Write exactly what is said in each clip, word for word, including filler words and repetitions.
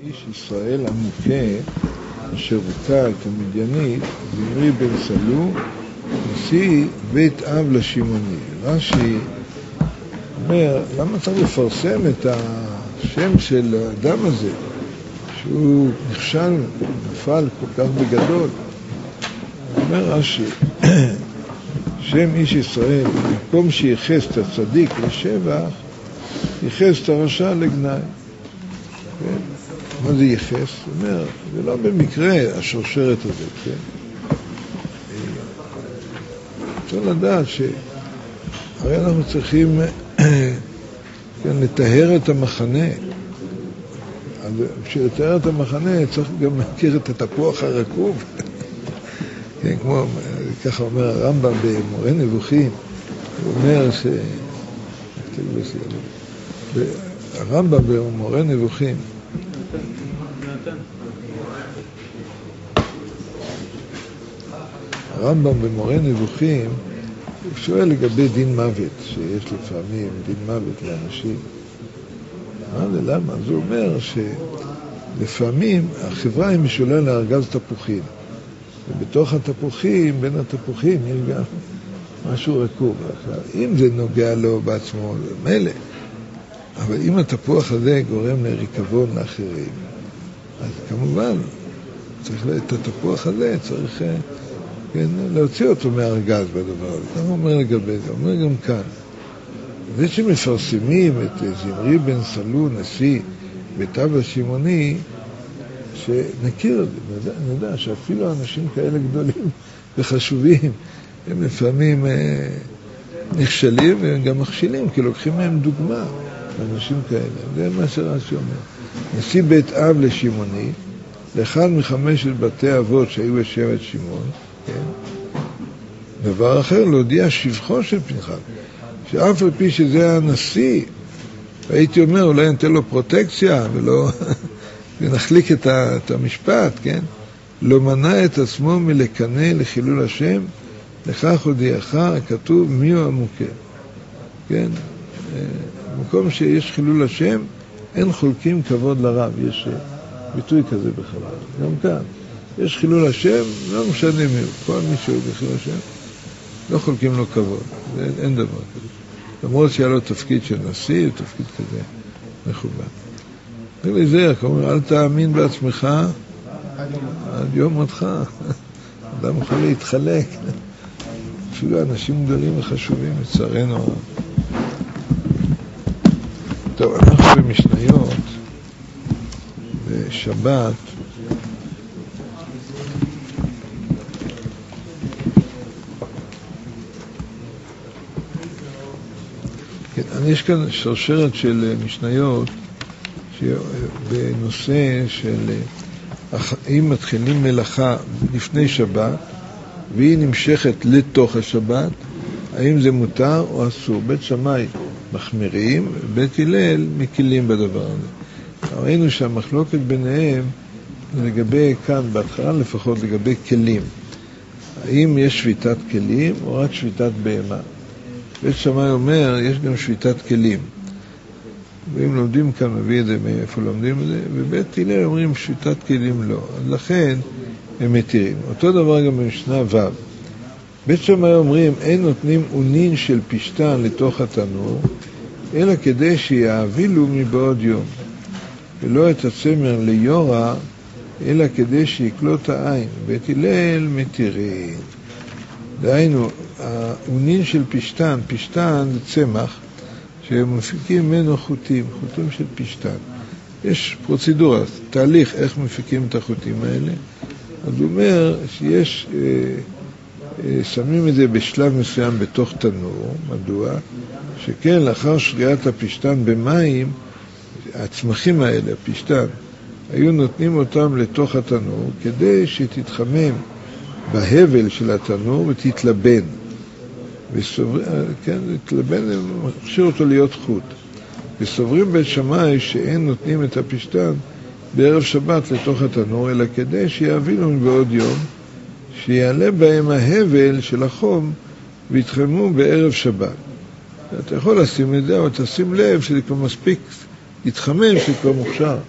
איש ישראל המוכה אשר הוכה את המדיינית, זמרי בן סלו, נשיא בית אב לשמעוני. רש"י אומר, למה צריך לפרסם את השם של האדם הזה, שהוא נכשל, נפל כל כך בגדול? אומר רש"י, שם איש ישראל, במקום שייחס את הצדיק לשבח, ייחס את הרשע לגנאי. כן? מה זה ייחס? זאת אומרת, זה לא במקרה השרשרת הזאת, כן? צריך לדעת שהרי אנחנו צריכים כן, לטהר את המחנה. אז בשביל לטהר את המחנה צריך גם להכיר את התפוח הרקוב. כן, כמו, ככה אומר הרמב"ם במורה נבוכים, הוא אומר ש... הרמב"ם במורה נבוכים, הרמב"ם במורה נבוכים, הוא שואל לגבי דין מוות, שיש לפעמים דין מוות לאנשים. מה זה, למה? אז הוא אומר שלפעמים החברה היא משולה לארגז תפוחים. ובתוך התפוחים, בין התפוחים, יש גם משהו רקוב. אם זה נוגע לו בעצמו, זה מלא. אבל אם התפוח הזה גורם לריקבון לאחרים, אז כמובן, צריך את התפוח הזה, צריך כן, להוציא אותו מהארגז בדבר הזה. זה אומר לגבי זה, אומר גם כאן. זה שמפרסמים את זמרי בן סלו, נשיא בית אב לשמעוני, שנכיר את זה, נדע, נדע שאפילו אנשים כאלה גדולים וחשובים, הם לפעמים אה, נכשלים והם גם מכשילים, כי לוקחים מהם דוגמה לאנשים כאלה. זה מה שרש"י אומר. נשיא בית אב לשמעוני, לאחד מחמשת בתי אבות שהיו בשבט שמעון, כן? דבר אחר, להודיע שבחו של פנחס, שאף על פי שזה הנשיא, והייתי אומר, אולי נתן לו פרוטקציה ולא... ונחליק את, ה, את המשפט, כן? לא מנע את עצמו מלקנא לחילול השם, לכך הודיעך, כתוב מי הוא המוכה. כן? במקום שיש חילול השם, אין חולקים כבוד לרב, יש ביטוי כזה בחלל. גם כאן, יש חילול השם, לא משנה מי הוא, כל מי שהוא בחילול השם, לא חולקים לו כבוד, אין, אין דבר כזה. למרות שהיה לו תפקיד של נשיא, תפקיד כזה מכובד. אליעזר, כלומר, אל תאמין בעצמך עד יום מותך. אדם יכול להתחלק. אפילו אנשים גדולים וחשובים, לצערנו. טוב, אנחנו במשניות, בשבת, כן, יש כאן שרשרת של משניות, בנושא של אם מתחילים מלאכה לפני שבת והיא נמשכת לתוך השבת, האם זה מותר או אסור? בית שמאי מחמירים, בית הלל מקילים בדבר הזה. ראינו שהמחלוקת ביניהם לגבי כאן, בהתחלה לפחות לגבי כלים, האם יש שביתת כלים או רק שביתת בהמה. בית שמאי אומר יש גם שביתת כלים, ואם לומדים כאן, מביא את זה מאיפה לומדים את זה, ובית הלל אומרים שביתת כלים לא, אז לכן הם מתירים. אותו דבר גם במשנה ו'. בית שמאי אומרים, אין נותנים אונין של פשטן לתוך התנור, אלא כדי שיעבילו מבעוד יום, ולא את הצמר ליורה, אלא כדי שיקלוט העין. בית הלל מתירים. דהיינו, האונין של פשטן, פשטן זה צמח, שמפיקים ממנו חוטים, חוטים של פשטן. יש פרוצדורה, תהליך איך מפיקים את החוטים האלה. אז הוא אומר שיש, אה, אה, שמים את זה בשלב מסוים בתוך תנור. מדוע? שכן לאחר שריעת הפשטן במים, הצמחים האלה, הפשטן, היו נותנים אותם לתוך התנור כדי שתתחמם בהבל של התנור ותתלבן. וסובר, כן, תלבן, מכשיר אותו להיות חוט. וסוברים בית שמאי שאין נותנים את הפשטן בערב שבת לתוך התנור, אלא כדי שיעבילו מבעוד יום, שיעלה בהם ההבל של החום ויתחמו בערב שבת. אתה יכול לשים את זה, אבל תשים לב שזה כבר מספיק יתחמם, שזה כבר מוכשר.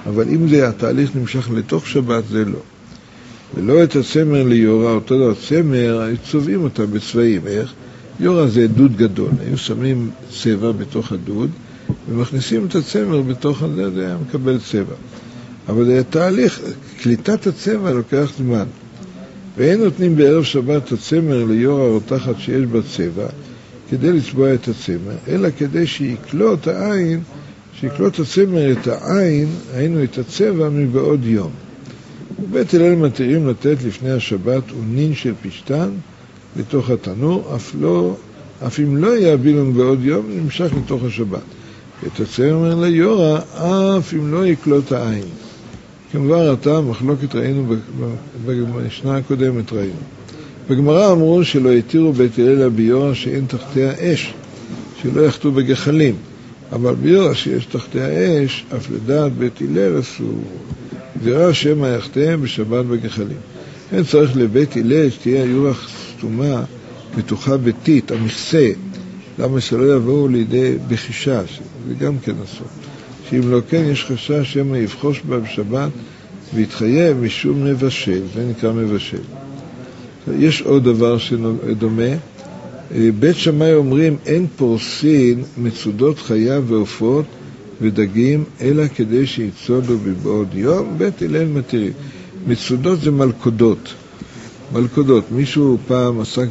אבל אם זה התהליך נמשך לתוך שבת, זה לא. ולא את הצמר ליורה, אותו דבר, צמר, צובעים אותה בצבעים. איך? יורה זה דוד גדול, היו שמים צבע בתוך הדוד, ומכניסים את הצמר בתוך הזה, זה היה מקבל צבע. אבל זה תהליך, קליטת הצמר לוקח זמן. ואין נותנים בערב שבת את הצמר ליורה הרותחת שיש בה צבע, כדי לצבוע את הצמר, אלא כדי שיקלוט העין, שיקלוט הצמר את העין, היינו את הצבע מבעוד יום. ובית הלל מתירים לתת לפני השבת אונין של פשטן לתוך התנור, אף, לא, אף אם לא יעביל מבעוד יום, נמשך לתוך השבת. את הצמר ליורה, אף אם לא יקלוט העין. כמובן, אתה מחלוקת ראינו, בשנה הקודמת ראינו. בגמרא אמרו שלא יתירו בית הלל ביורה שאין תחתיה אש, שלא יחתו בגחלים. אבל ביורה שיש תחתיה אש, אף לדעת בית הלל אסור. זרע שמא יחתיהם בשבת בגחלים. אין צריך לבית הלל שתהיה יורה סתומה, מתוחה ביתית, המכסה. למה שלא יבואו לידי בחישש? זה גם כן אסור. שאם לא כן יש חשש שמא יבחוש בה בשבת ויתחייב משום מבשל, זה נקרא מבשל. יש עוד דבר שדומה, בית שמאי אומרים אין פורסין מצודות חיה ועופות ודגים אלא כדי שיצודו בבעוד יום. בית הלל מתירים, מצודות זה מלכודות, מלכודות, מישהו פעם עסק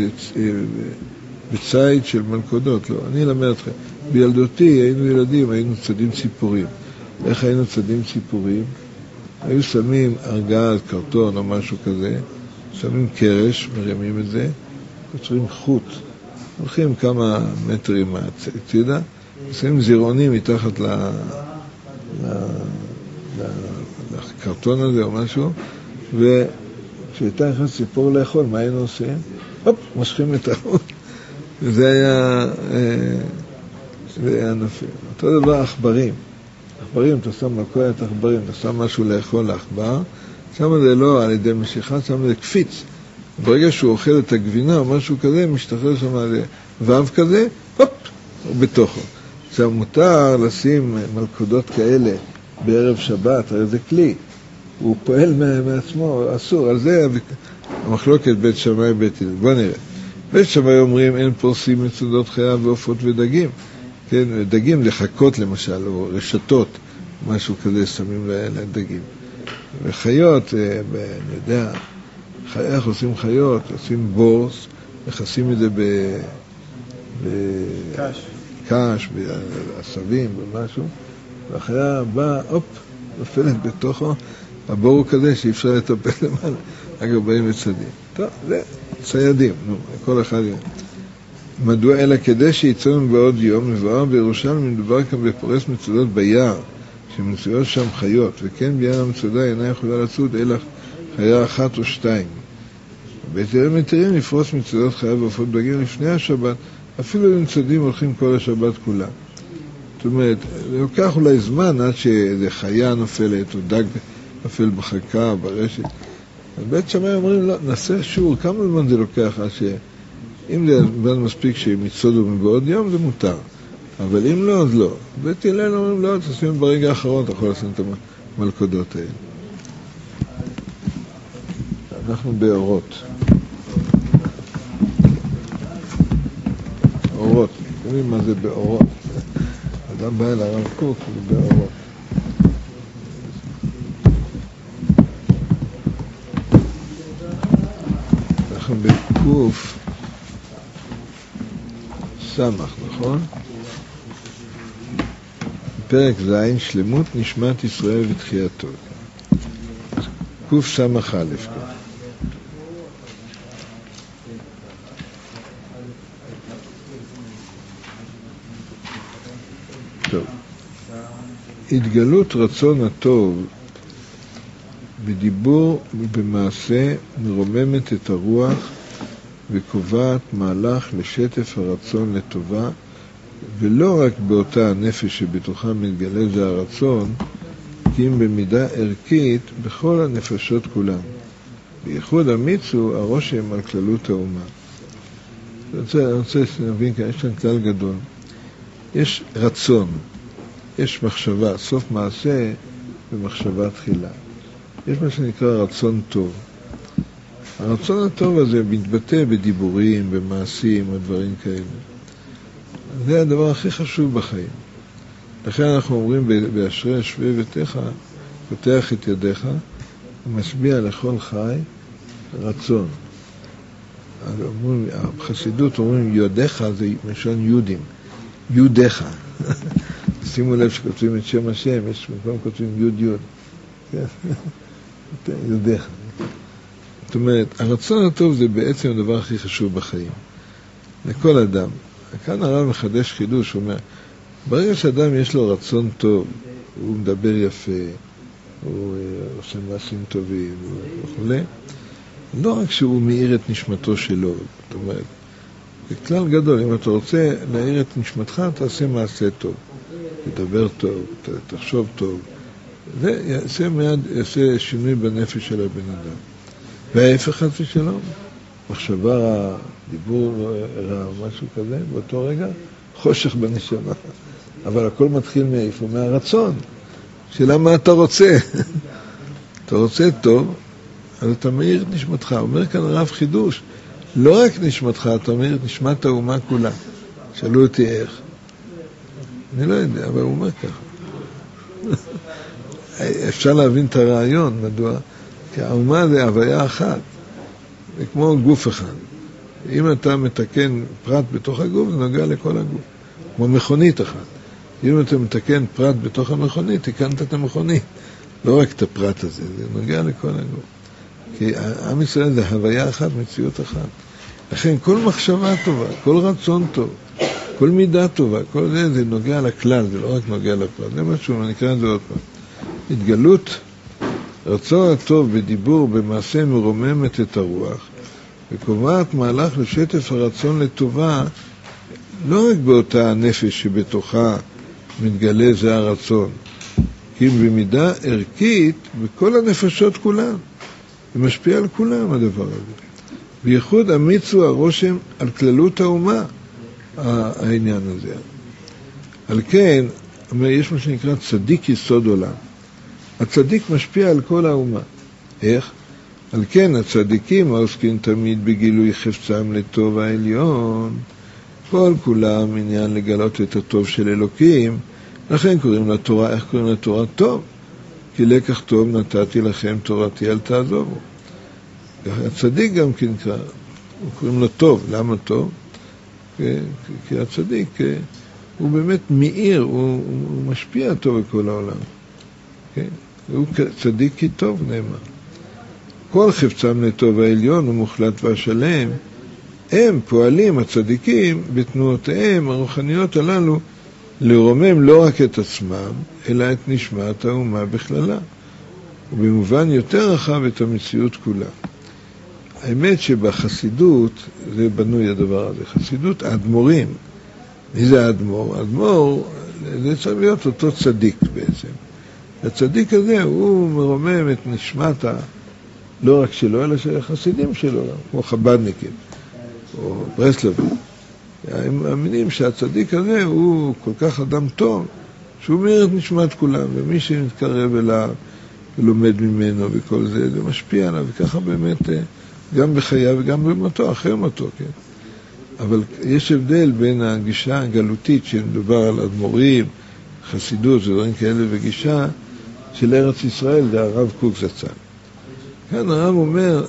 בצייד של מלכודות, לא, אני אלמד אתכם. בילדותי היינו ילדים, היינו צדים ציפורים. איך היינו צדים ציפורים? היו שמים ארגז, קרטון או משהו כזה, שמים קרש, מרימים את זה, קוצרים חוט, הולכים כמה מטרים מהצידה, שמים זירונים מתחת ל... ל... ל... לקרטון הזה או משהו, וכשהייתה נכנס ציפור לאכול, מה היינו עושים? הופ, משכים את החוט. וזה היה... זה היה נפיל. אותו דבר עכברים. עכברים, אתה שם מלכודת עכברים, אתה שם משהו לאכול לעכבר, שם זה לא על ידי משיכה, שם זה קפיץ. ברגע שהוא אוכל את הגבינה או משהו כזה, משתחרר שם על וו כזה, הופ, הוא בתוכו. עכשיו מותר לשים מלכודות כאלה בערב שבת, הרי זה כלי. הוא פועל מעצמו, אסור. על זה המחלוקת בית שמאי בית הלל. בוא נראה. בית שמאי אומרים אין פורסים מצודות חיה ועופות ודגים. כן, דגים לחכות למשל, או רשתות, משהו כזה שמים לדגים. וחיות, אני יודע, איך עושים חיות, עושים בורס, מכסים את זה ב... קש. קש, בעשבים ומשהו, והחיה באה, הופ, נופלת בתוכו, הבור הוא כזה שאי אפשר לטפל למעלה, אגב באים וצדים. טוב, זה ציידים, נו, כל אחד יום. מדוע אלא כדי שיצאנו בעוד יום, מבואר בירושלים מדובר כאן בפורס מצודות ביער, שמצויות שם חיות, וכן ביער המצודה אינה יכולה לצוד אלא חיה אחת או שתיים. בית הלל מתירים לפרוס מצודות חיה ועופות דגים לפני השבת, אפילו אם צדים הולכים כל השבת כולה. זאת אומרת, זה לוקח אולי זמן עד שאיזה חיה נופלת או דג נופל בחכה, ברשת. בית שמאי אומרים, לא, נעשה שור, כמה זמן זה לוקח עד ש... אם זה זמן מספיק שהם יצודו מבעוד יום, זה מותר. אבל אם לא, אז לא. בית הלל אומרים, לא, תשים ברגע האחרון, אתה יכול לשים את המלכודות האלה. אנחנו באורות. אורות. אתם יודעים מה זה באורות? אדם בא אל הרב קוק, זה באורות. אנחנו בקוף סמך, נכון? פרק זין, שלמות נשמת ישראל ותחייתו. קוף סמך א'. טוב. התגלות רצון הטוב בדיבור ובמעשה מרוממת את הרוח וקובעת מהלך לשטף הרצון לטובה, ולא רק באותה הנפש שבתוכה מתגלה זה הרצון, כי אם במידה ערכית בכל הנפשות כולן. בייחוד אמיצו הרושם על כללות האומה. אני רוצה, אני רוצה שנבין כאן, יש כאן כלל גדול. יש רצון, יש מחשבה, סוף מעשה במחשבה תחילה. יש מה שנקרא רצון טוב. הרצון הטוב הזה מתבטא בדיבורים, במעשים, או דברים כאלה. זה הדבר הכי חשוב בחיים. לכן אנחנו אומרים באשרי שווה ביתך, פותח את ידיך, ומשביע לכל חי רצון. בחסידות אומרים יודיך זה משון יודים, יודיך. שימו לב שכותבים את שם השם, יש מקום כותבים יוד יוד. יודיך. זאת אומרת, הרצון הטוב זה בעצם הדבר הכי חשוב בחיים. לכל אדם. כאן הרב מחדש חידוש, הוא אומר, ברגע שאדם יש לו רצון טוב, הוא מדבר יפה, הוא עושה מעשים טובים וכו', לא רק שהוא מאיר את נשמתו שלו, זאת אומרת, זה כלל גדול, אם אתה רוצה להאיר את נשמתך, תעשה מעשה טוב, תדבר טוב, תחשוב טוב, זה יעשה מיד, יעשה שינוי בנפש של הבן אדם. וההפך חס ושלום, מחשבה רע, דיבור רע, משהו כזה, באותו רגע, חושך בנשמה. אבל הכל מתחיל מאיפה? מהרצון. שאלה מה אתה רוצה? אתה רוצה טוב, אז אתה מאיר את נשמתך. אומר כאן הרב חידוש, לא רק נשמתך, אתה מאיר את נשמת האומה כולה. שאלו אותי איך. אני לא יודע, אבל הוא אומר ככה. אפשר להבין את הרעיון, מדוע? כי האומה זה הוויה אחת. זה כמו גוף אחד. אם אתה מתקן פרט בתוך הגוף, זה נוגע לכל הגוף. כמו מכונית אחת. אם אתה מתקן פרט בתוך המכונית, תיקנת את המכונית. לא רק את הפרט הזה, זה נוגע לכל הגוף. כי עם ישראל זה הוויה אחת, מציאות אחת. לכן כל מחשבה טובה, כל רצון טוב, כל מידה טובה, כל זה, זה נוגע לכלל, זה לא רק נוגע לפרט. זה משהו, אני אקרא את זה עוד פעם. התגלות, רצון הטוב בדיבור, במעשה מרוממת את הרוח, וקובעת מהלך לשטף הרצון לטובה, לא רק באותה הנפש שבתוכה מתגלה זה הרצון, כי במידה ערכית בכל הנפשות כולן, זה משפיע על כולם הדבר הזה. בייחוד אמיצו הרושם על כללות האומה, העניין הזה. על כן, יש מה שנקרא צדיק יסוד עולם. הצדיק משפיע על כל האומה. איך? על כן הצדיקים העוסקים תמיד בגילוי חפצם לטוב העליון, כל כולם עניין לגלות את הטוב של אלוקים, לכן קוראים לתורה, איך קוראים לתורה? טוב. כי לקח טוב נתתי לכם תורתי אל תעזובו. הצדיק גם כן קרא, קוראים לו טוב. למה טוב? כי, כי הצדיק הוא באמת מאיר, הוא, הוא משפיע טוב בכל העולם. כן? הוא צדיק כי טוב נאמר. כל חפצם לטוב העליון ומוחלט והשלם, הם פועלים, הצדיקים, בתנועותיהם הרוחניות הללו, לרומם לא רק את עצמם, אלא את נשמת האומה בכללה, ובמובן יותר רחב את המציאות כולה. האמת שבחסידות, זה בנוי הדבר הזה, חסידות האדמו"רים. מי זה האדמו"ר? האדמו"ר, זה צריך להיות אותו צדיק בעצם. הצדיק הזה הוא מרומם את נשמת, לא רק שלו, אלא של החסידים שלו, כמו חב"דניקים, או ברסלבים. הם מאמינים שהצדיק הזה הוא כל כך אדם טוב, שהוא מאיר את נשמת כולם, ומי שמתקרב אליו ולומד ממנו וכל זה, זה משפיע עליו, וככה באמת גם בחייו וגם במותו, אחרי מותו, כן. אבל יש הבדל בין הגישה הגלותית שמדובר על אדמו"רים, חסידות, דברים כאלה, וגישה של ארץ ישראל, זה הרב קוק זצ"ל. כאן הרב אומר,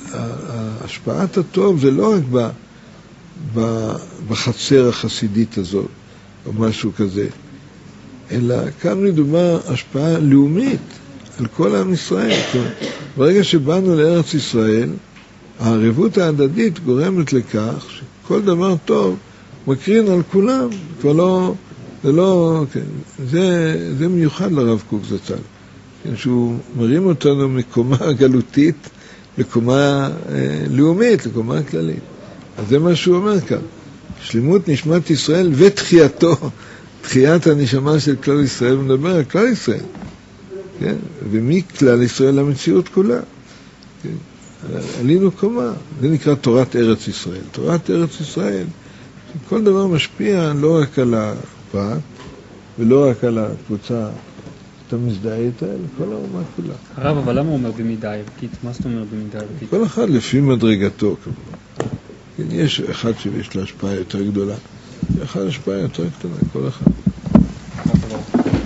השפעת הטוב זה לא רק ב, ב, בחצר החסידית הזאת, או משהו כזה, אלא כאן מדובר השפעה לאומית על כל עם ישראל. ברגע שבאנו לארץ ישראל, הערבות ההדדית גורמת לכך שכל דבר טוב מקרין על כולם, כבר לא, זה לא, כן, זה, זה מיוחד לרב קוק זצ"ל. שהוא מרים אותנו מקומה גלותית לקומה אה, לאומית, לקומה כללית. אז זה מה שהוא אומר כאן. שלמות נשמת ישראל ותחייתו, תחיית הנשמה של כלל ישראל, מדבר על כלל ישראל. כן? ומכלל ישראל למציאות כולה. כן? עלינו קומה. זה נקרא תורת ארץ ישראל. תורת ארץ ישראל, כל דבר משפיע לא רק על הפרט, ולא רק על הקבוצה אתה מזדהה איתה, אלא כל האומה כולה. הרב, אבל למה הוא אומר במידה ערכית? מה זאת אומרת במידה ערכית? כל אחד לפי מדרגתו. יש אחד שיש לו השפעה יותר גדולה, ואחד השפעה יותר קטנה, כל אחד.